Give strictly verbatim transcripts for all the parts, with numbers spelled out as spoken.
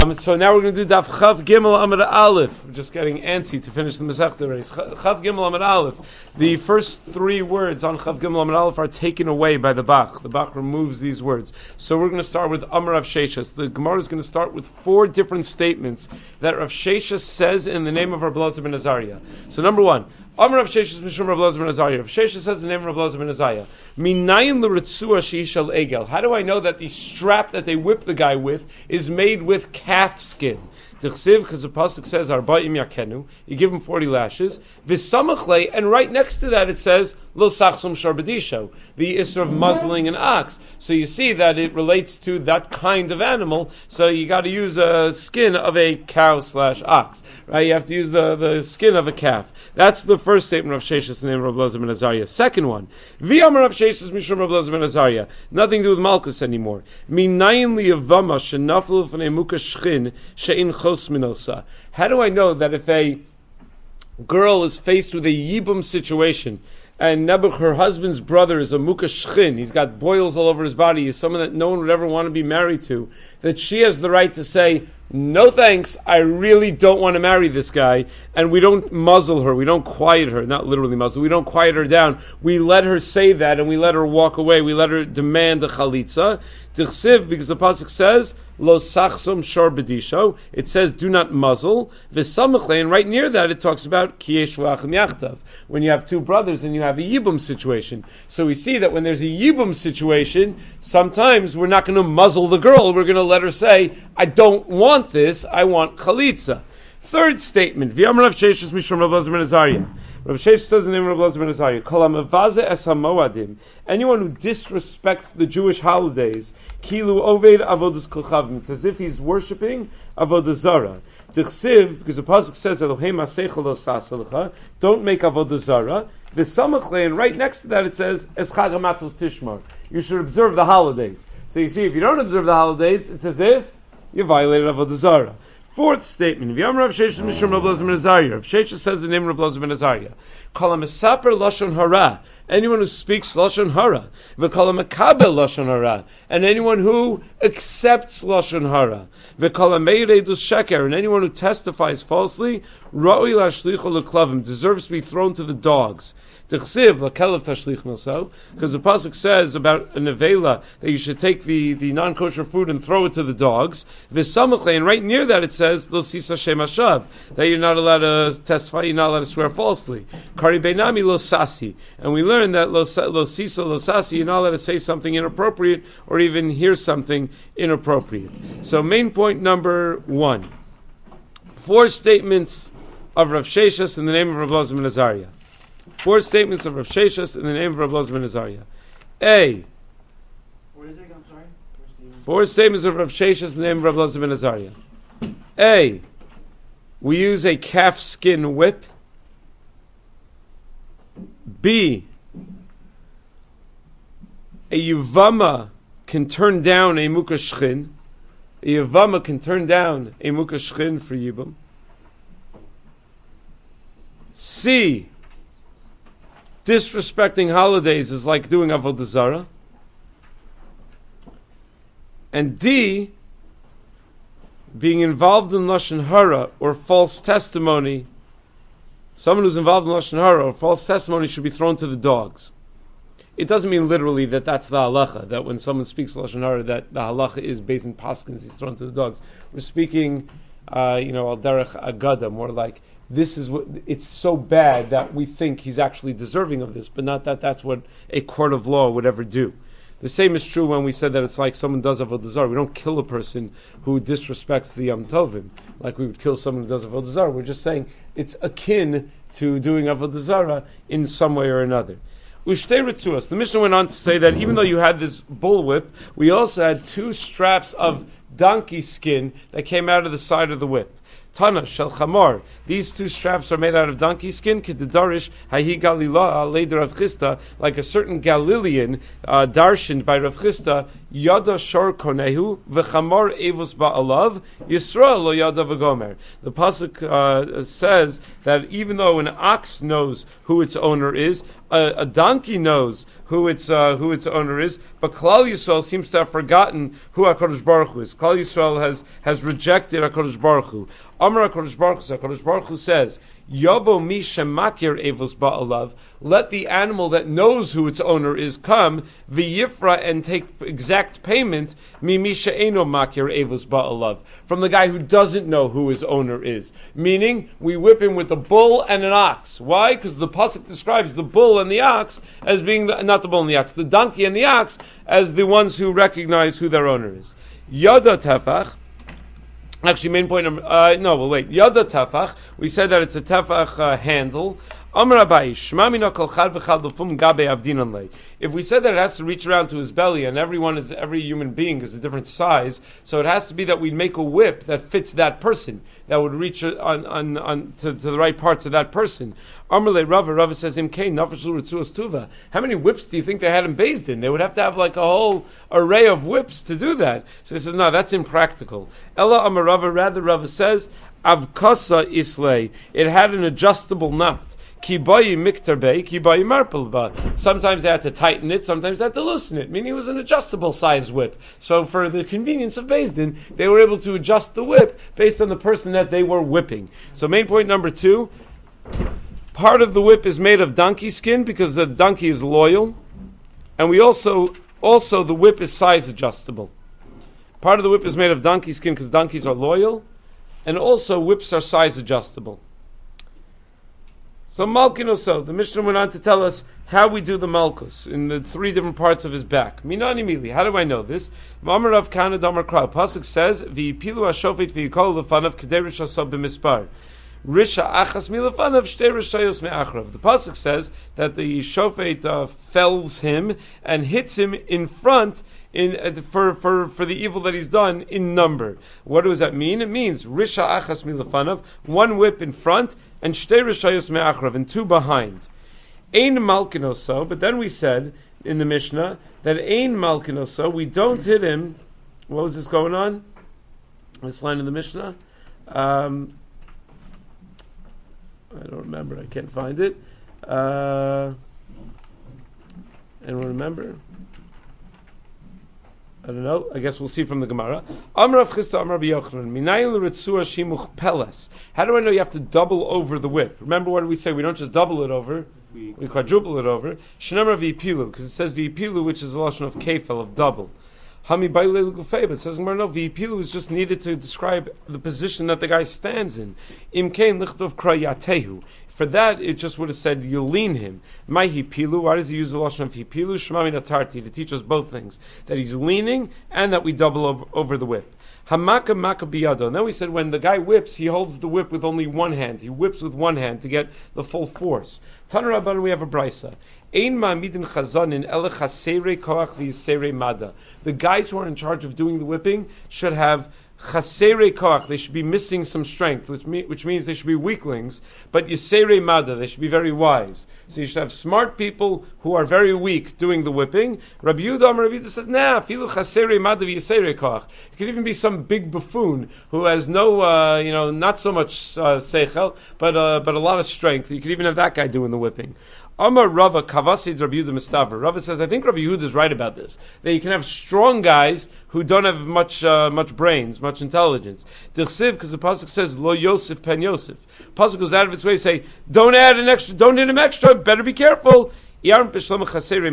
Um, so now we're going to do Daf Chav Gimel Amud Aleph. We're just getting antsy to finish the Masechta race. Chav Gimel Amud Aleph. The first three words on Chav Gimel Amud Aleph are taken away by the Bach. The Bach removes these words. So we're going to start with Amar Rav Sheshas. The Gemara is going to start with four different statements that Rav Sheshas says in the name of Rav Elazar ben Azariah. So number one, Amar Rav Sheshas Mishum Rav Elazar ben Azariah. Rav Sheshas says the name of Rav Elazar ben Azariah. Minayin l'ritzua sheishal egel. How do I know that the strap that they whip the guy with is made with calf skin? T'chsiv, because the pasuk says arba'im yakenu, you give him forty lashes. V'samachle, and right next to that it says lo sachsum sharbadisho, the issur of muzzling an ox. So you see that it relates to that kind of animal. So you got to use a skin of a cow slash ox, right? You have to use the, the skin of a calf. That's the first statement of Sheshas, the name of Rav Elazar ben Azariah. Second one, V'amar Rav Sheshas mishum Rav Elazar ben Azariah. Nothing to do with Malchus anymore. Minayin liyavama shenaflu v'nei muka shchin she'in chos minosa. How do I know that if a girl is faced with a yibum situation, and Nebuch, her husband's brother, is a muka shchin, he's got boils all over his body, he's someone that no one would ever want to be married to, that she has the right to say, no thanks, I really don't want to marry this guy, and we don't muzzle her, we don't quiet her, not literally muzzle, we don't quiet her down, we let her say that, and we let her walk away, we let her demand a chalitza, T'chsiv, because the pasuk says, lo sachsum shor bedisho, it says, do not muzzle, v'samachle, and right near that it talks about kiyesh v'achim yachtav, when you have two brothers and you have a yibum situation. So we see that when there's a yibum situation, sometimes we're not going to muzzle the girl, we're going to let her say, I don't want this, I want chalitza. Third statement, V'yam Rav Sheshas mishum Rav Elazar ben Azariah. Rav Sheshas says the name of Rav Elazar ben Azariah, Kol ha'mavaze es ha'moadim, anyone who disrespects the Jewish holidays, kilu oved avodas kochavim, it's as if he's worshipping avodah zara. T'chsiv, because the pasuk says, Elohim ha'seichel lo saselecha, don't make avodah zara. V'samachle, and right next to that it says, es chag ha'matzos tishmar, you should observe the holidays. So you see, if you don't observe the holidays, it's as if you violated avodah zara. Fourth statement, V'yam Rav Sheshas mishum Rav Elazar ben Azariah. Rav Sheshas says the name of Rav Elazar ben Azariah. Kol ha'mesaper lashon hara, anyone who speaks lashon hara. V'kol ha'mekabel lashon hara, and anyone who accepts lashon hara. V'kol ha'meir edus sheker, and anyone who testifies falsely. Ra'ui lashlicho leklavim, deserves to be thrown to the dogs. T'chsiv l'kelev tashlich noso, because the pasuk says about a nevela that you should take the, the non-kosher food and throw it to the dogs. V'samachle, and right near that it says lo sisa shem hashav, that you're not allowed to testify, you're not allowed to swear falsely. Kari beinami lo sasi, and we learn that lo, lo sisa lo sasi, you're not allowed to say something inappropriate or even hear something inappropriate. So main point number one, four statements of Rav Sheshas in the name of Rav Elazar ben Azariah. Four statements of Rav Sheshas in the name of Rav Elazar ben Azariah. A. What is it? I'm sorry. Four statements of Rav Sheshas in the name of Rav Elazar ben Azariah. A. We use a calf skin whip. B. A yuvama can turn down a muka shchin. A yuvama can turn down a muka shchin for yibum. C. Disrespecting holidays is like doing avodah zara. And D, being involved in lashon hara or false testimony, someone who's involved in lashon hara or false testimony should be thrown to the dogs. It doesn't mean literally that that's the halacha, that when someone speaks lashon hara, that the halacha is based in paskins, he's thrown to the dogs. We're speaking, uh, you know, al derech agada, more like, this is what, it's so bad that we think he's actually deserving of this, but not that that's what a court of law would ever do. The same is true when we said that it's like someone does avodah zara. We don't kill a person who disrespects the Yom Tovim, like we would kill someone who does avodah zara. We're just saying it's akin to doing avodah zara in some way or another. Ushtei ritzuos. The Mishnah went on to say that even though you had this bullwhip, we also had two straps of donkey skin that came out of the side of the whip. Tana shel chamor. These two straps are made out of donkey skin. Kedidarish hahi Galila later Rav Chisda, like a certain Galilean uh, darshaned by Rav Chisda. Yada shor konehu v'chamor evus ba'alav Yisrael lo yada v'gomer. The pasuk uh, says that even though an ox knows who its owner is, a, a donkey knows who its uh, who its owner is, but Klal Yisrael seems to have forgotten who HaKadosh Baruch Hu is. Klal Yisrael has has rejected HaKadosh Baruch Hu. Amar HaKadosh Baruch Hu, HaKadosh Baruch Hu says, Yavo mi shemakir evos ba'alav. Let the animal that knows who its owner is come v'yifra and take exact payment mi mi she'eno makir evos ba'alav, from the guy who doesn't know who his owner is. Meaning, we whip him with a bull and an ox. Why? Because the pasuk describes the bull and the ox as being the, not the bull and the ox, the donkey and the ox as the ones who recognize who their owner is. Yada tefach. Actually, main point. Uh, no, well, wait. Yada tefach. We said that it's a tefach uh, handle. Amar Abai, Shema mina kol chad v'chad l'fum gabe avdinan lei. If we said that it has to reach around to his belly, and everyone is every human being is a different size, so it has to be that we make a whip that fits that person, that would reach on on, on to, to the right parts of that person. Amar le Rava, Rava says him kain nafesh l'ritzuos tuva. How many whips do you think they had him bathed in? They would have to have like a whole array of whips to do that. So he says, no, that's impractical. Ella Amar Rava, rather Rava says, avkasa islay. It had an adjustable knot. Kibayi miktarbe, kibayi marpelba. Sometimes they had to tighten it, sometimes they had to loosen it, meaning it was an adjustable size whip. So for the convenience of Beis Din, they were able to adjust the whip based on the person that they were whipping. So main point number two, part of the whip is made of donkey skin because the donkey is loyal, and we also, also the whip is size adjustable. Part of the whip is made of donkey skin because donkeys are loyal, and also whips are size adjustable. So Malkin also, the Mishnah went on to tell us how we do the Malkus in the three different parts of his back. Minani mili, how do I know this? Mamar Rav Kana Damar Kral. Pasuk says, V'yipilu hashofet v'yikol lefanav k'dei rishasov b'mispar. Risha achas milefanav shtei rishayos me'achrav. The pasuk says that the shofet uh, fells him and hits him in front in uh, for, for, for the evil that he's done in number. What does that mean? It means Risha achas milefanav, one whip in front, and shtei rishayos me'achrav, and two behind. Ein malkinoso, but then we said in the Mishnah that ein malkinoso, we don't hit him. What was this going on? This line in the Mishnah? Um, I don't remember. I can't find it. Uh, anyone remember? I don't know. I guess we'll see from the Gemara. Amar Rav Chisda, Amar Rabbi Yochanan, Minayin l'ritzua shimuch peles. How do I know you have to double over the whip? Remember what did we say? We don't just double it over. We, we quadruple it over. Shnamar v'ipilu, because it says v'ipilu, which is a lashon of kefel, of double. Hami baile l'gufei, but it says Gemara, no, v'ipilu is just needed to describe the position that the guy stands in. Imkein lichtov krayatehu. For that, it just would have said, you lean him. My hipilu, why does he use the lashon of hipilu? Shemami natarti, to teach us both things. That he's leaning, and that we double over, over the whip. Hamaka maka biyado. And then we said, when the guy whips, he holds the whip with only one hand. He whips with one hand to get the full force. Taner Rabban, we have a brisa. Ein ma'amidin chazanin ele chasere koach v'yisere mada. The guys who are in charge of doing the whipping should have chasere koach, they should be missing some strength, which, me, which means they should be weaklings, but yisere mada, they should be very wise. So you should have smart people who are very weak doing the whipping. Rabbi Yehuda Amar Rabbi Yehuda says, nah, filu chasere mada v'yisere koach. It could even be some big buffoon who has no, uh, you know, not so much uh, seichel, but uh, but a lot of strength. You could even have that guy doing the whipping. Amar Rava Kavasid Rabbi Yehuda Mistaver. Rava says, I think Rabbi Yehuda is right about this. That you can have strong guys who don't have much uh, much brains, much intelligence. D'chsiv, because the pasuk says Lo Yosef Pen Yosef. Pasuk goes out of its way to say, don't add an extra, don't hit him extra. Better be careful. If we're talking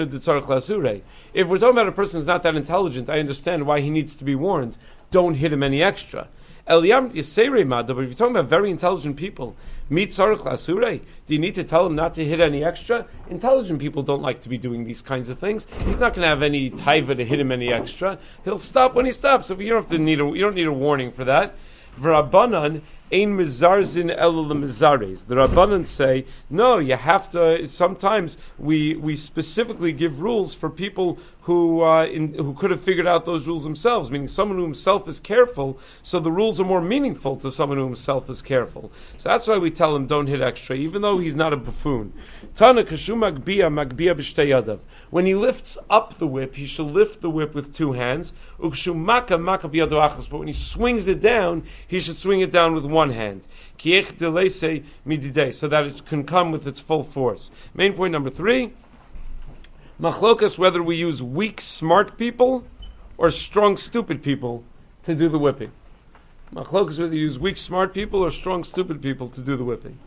about a person who's not that intelligent, I understand why he needs to be warned. Don't hit him any extra. But if you're talking about very intelligent people, do you need to tell him not to hit any extra? Intelligent people don't like to be doing these kinds of things. He's not going to have any taiva to hit him any extra. He'll stop when he stops. So you don't have to need a, you don't need a warning for that. V'Rabbanan ein mizarzin elo lemizares. The Rabbanan say, no, you have to. Sometimes we we specifically give rules for people who uh, in, who could have figured out those rules themselves, meaning someone who himself is careful, so the rules are more meaningful to someone who himself is careful. So that's why we tell him don't hit extra, even though he's not a buffoon. Tana kashu magbia magbia b'shtei yadav. When he lifts up the whip, he shall lift the whip with two hands. Ukshu maka maka b'yado achas. But when he swings it down, he should swing it down with one hand. Kiech delese mididei, so that it can come with its full force. Main point number three. Machlokas, whether we use weak, smart people or strong, stupid people to do the whipping. Machlokas, whether you use weak, smart people or strong, stupid people to do the whipping.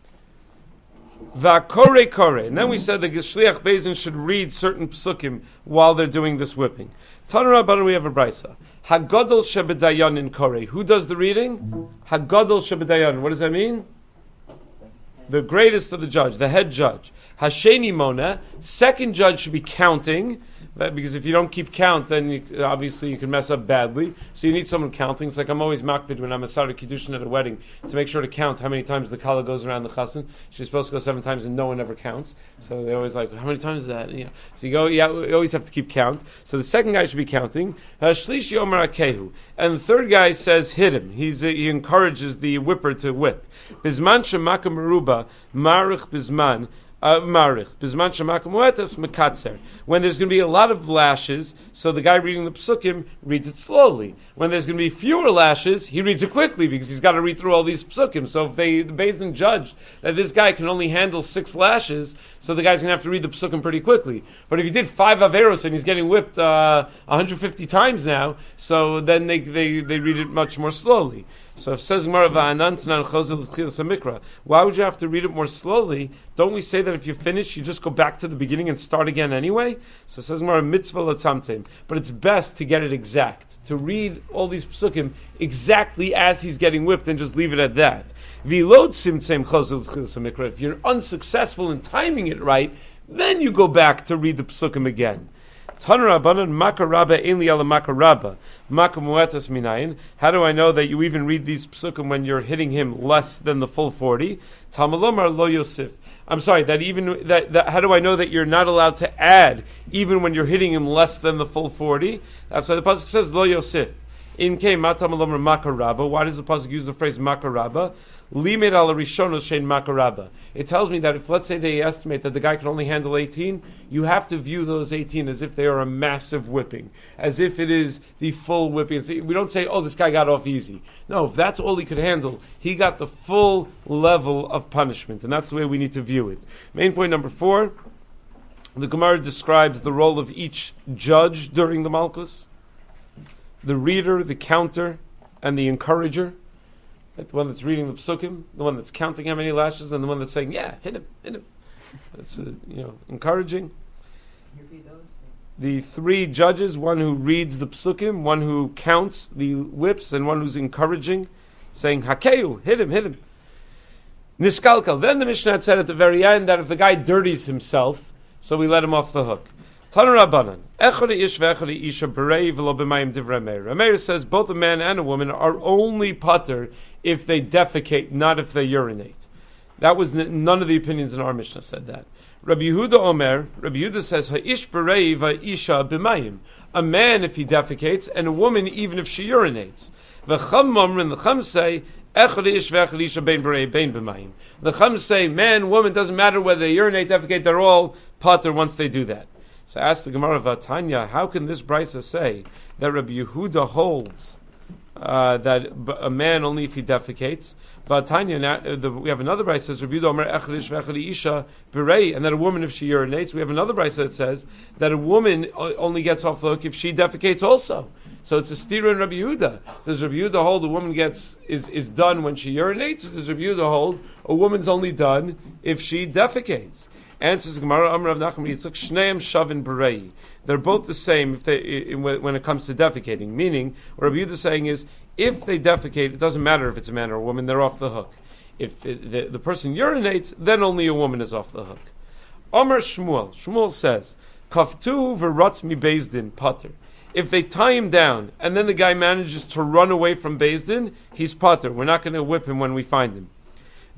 Va'kore kore. And then we said that Shliach Beis should read certain psukim while they're doing this whipping. Tanur Rabbanan, we have a brisa. Hagadol shebedayanin kore. Who does the reading? Hagadol shebedayanin. What does that mean? The greatest of the judge, the head judge. Hasheni Mona, second judge should be counting, because if you don't keep count, then you, obviously you can mess up badly. So you need someone counting. It's like I'm always makpid when I'm a Sarah Kiddushin at a wedding to make sure to count how many times the kala goes around the chassan. She's supposed to go seven times and no one ever counts. So they're always like, how many times is that? Yeah. So you go, yeah, you always have to keep count. So the second guy should be counting. Shlishi Omer Akehu. And the third guy says, hit him. He's, uh, he encourages the whipper to whip. Bizman shemaka meruba, marich bizman. Marich. Bizman shemaka muetas mekatzer. When there's going to be a lot of lashes, so the guy reading the psukim reads it slowly. When there's going to be fewer lashes, he reads it quickly because he's got to read through all these psukim. So if they, the Beis Din judged that this guy can only handle six lashes, so the guy's going to have to read the psukim pretty quickly. But if he did five averos and he's getting whipped uh, one hundred fifty times now, so then they, they, they read it much more slowly. So if it says why would you have to read it more slowly? Don't we say that if you finish, you just go back to the beginning and start again anyway? So it says mitzvah latamtem. But it's best to get it exact, to read all these psukim exactly as he's getting whipped and just leave it at that. If you're unsuccessful in timing it right, then you go back to read the psukim again. Tanur Rabbanan makarabba ainli ala makarabba makamuetas minayin. How do I know that you even read these psukim when you're hitting him less than the full forty? Tamalomar lo yosef. I'm sorry. That even that, that how do I know that you're not allowed to add even when you're hitting him less than the full forty? That's why the pasuk says lo yosef. In K matamalomer makarabba. Why does the pasuk use the phrase makarabba? Limit al rishonos shein makarabba. It tells me that if, let's say, they estimate that the guy can only handle eighteen, you have to view those eighteen as if they are a massive whipping, as if it is the full whipping. We don't say, oh, this guy got off easy. No, if that's all he could handle, he got the full level of punishment, and that's the way we need to view it. Main point number four, the Gemara describes the role of each judge during the Malkus. The reader, the counter, and the encourager. The one that's reading the psukim, the one that's counting how many lashes, and the one that's saying, yeah, hit him, hit him. That's uh, you know, encouraging. Can you repeat those? The three judges, one who reads the psukim, one who counts the whips, and one who's encouraging, saying, Hakeu, hit him, hit him. Niskalkal. Then the Mishnah had said at the very end that if the guy dirties himself, so we let him off the hook. Tanur Rabbanan, Echad ish ve'echad isha berei v'lo b'mayim divrei Meir. Meir says both a man and a woman are only pater if they defecate, not if they urinate. That was n- none of the opinions in our Mishnah said that. Rabbi Yehuda Omer, Rabbi Yehuda says ha'ish berei va'isha b'mayim. A man if he defecates, and a woman even if she urinates. V'cham mamrin, the Chum say Echad ish ve'echad isha bein berei bein b'mayim. The Chum say man, woman, doesn't matter whether they urinate, defecate, they're all pater once they do that. So ask the Gemara Vatanya, how can this brisa say that Rabbi Yehuda holds uh, that a man only if he defecates? Vatanya, now, uh, the, we have another brisa that says Rabbi Yehuda Omer Echadish V'Echadi Isha Berei, and that a woman if she urinates. We have another brisa that says that a woman only gets off the hook if she defecates also. So it's a stira in Rabbi Yehuda. Does Rabbi Yehuda hold a woman gets is, is done when she urinates, or does Rabbi Yehuda hold a woman's only done if she defecates? Answers Gemara Amar Rav Nachman Yitzchak Shneim Shavin Berei. They're both the same if they when it comes to defecating. Meaning, what Rabbi Yehuda is saying is, if they defecate, it doesn't matter if it's a man or a woman; they're off the hook. If it, the, the person urinates, then only a woman is off the hook. Amar Shmuel. Shmuel says, Kaftu v'ratz mi Beis Din pater. If they tie him down and then the guy manages to run away from Beis Din, he's pater. We're not going to whip him when we find him.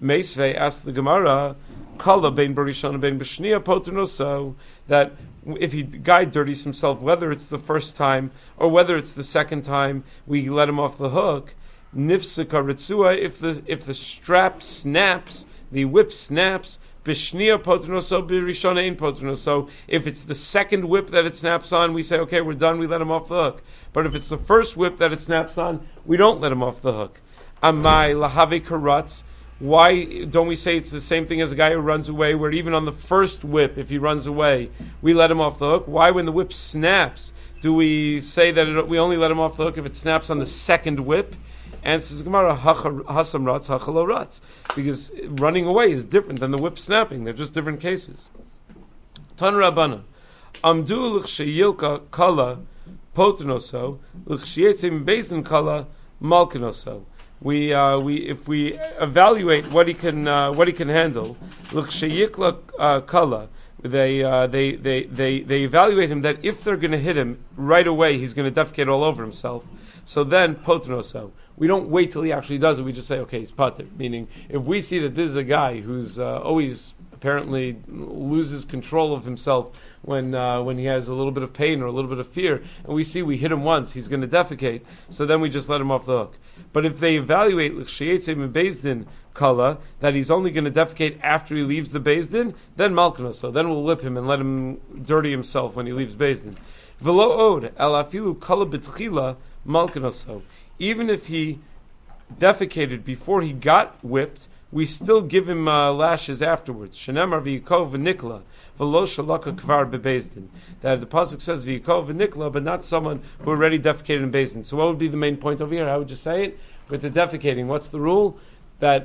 Meisvei asked the Gemara, Kala bein barishon bein b'shniya poternoso, that if he guy dirties himself, whether it's the first time or whether it's the second time, we let him off the hook. Nifsika ritzua, if the if the strap snaps, the whip snaps, b'shniya poternoso b'rishon ein poternoso. If it's the second whip that it snaps on, we say, okay, we're done, we let him off the hook. But if it's the first whip that it snaps on, we don't let him off the hook. Amai lahave karatz. Why don't we say it's the same thing as a guy who runs away, where even on the first whip, if he runs away, we let him off the hook? Why, when the whip snaps, do we say that it, we only let him off the hook if it snaps on the second whip? And says Gemara, hasam ratz, hachalo ratz, because running away is different than the whip snapping. They're just different cases. Tan Rabbana, amdu l'chsheyilka kala potenoso, l'chsheyetzim bezin kala malkinoso. We uh, we if we evaluate what he can uh, what he can handle, l'chsheyikla kala, they uh, they they they they evaluate him that if they're going to hit him right away, he's going to defecate all over himself. So then potenoso. We don't wait till he actually does it. We just say, okay, he's pater. Meaning, if we see that this is a guy who's uh, always apparently loses control of himself when uh, when he has a little bit of pain or a little bit of fear, and we see we hit him once, he's going to defecate, so then we just let him off the hook. But if they evaluate l'chsheyetzim bezdin kala, that he's only going to defecate after he leaves the bezdin, then malkana, so then we'll whip him and let him dirty himself when he leaves bezdin. V'lo od el afilu kala b'tchila malkana, so even if he defecated before he got whipped, we still give him uh, lashes afterwards. Shenemar v'yikov v'nikla v'lo shalaka kvar bebezdin. That the pasuk says v'yikov v'nikla, but not someone who already defecated in bezdin. So what would be the main point over here? I would just say it with the defecating. What's the rule? That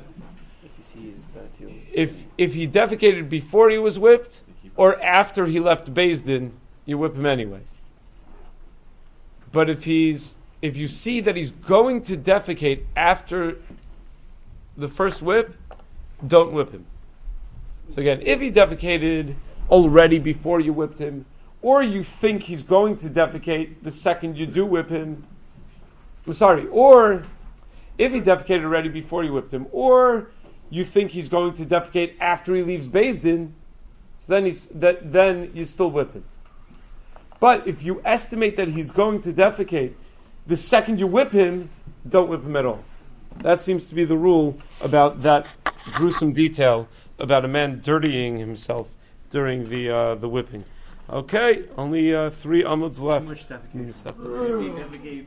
if if he defecated before he was whipped or after he left bezdin, you whip him anyway. But if he's if you see that he's going to defecate after the first whip, don't whip him. So again, if he defecated already before you whipped him, or you think he's going to defecate the second you do whip him, I'm sorry, or if he defecated already before you whipped him, or you think he's going to defecate after he leaves Bezdin, so then he's that then you still whip him. But if you estimate that he's going to defecate the second you whip him, don't whip him at all. That seems to be the rule about that gruesome detail about a man dirtying himself during the uh, the whipping. Okay, only uh, three amuds left.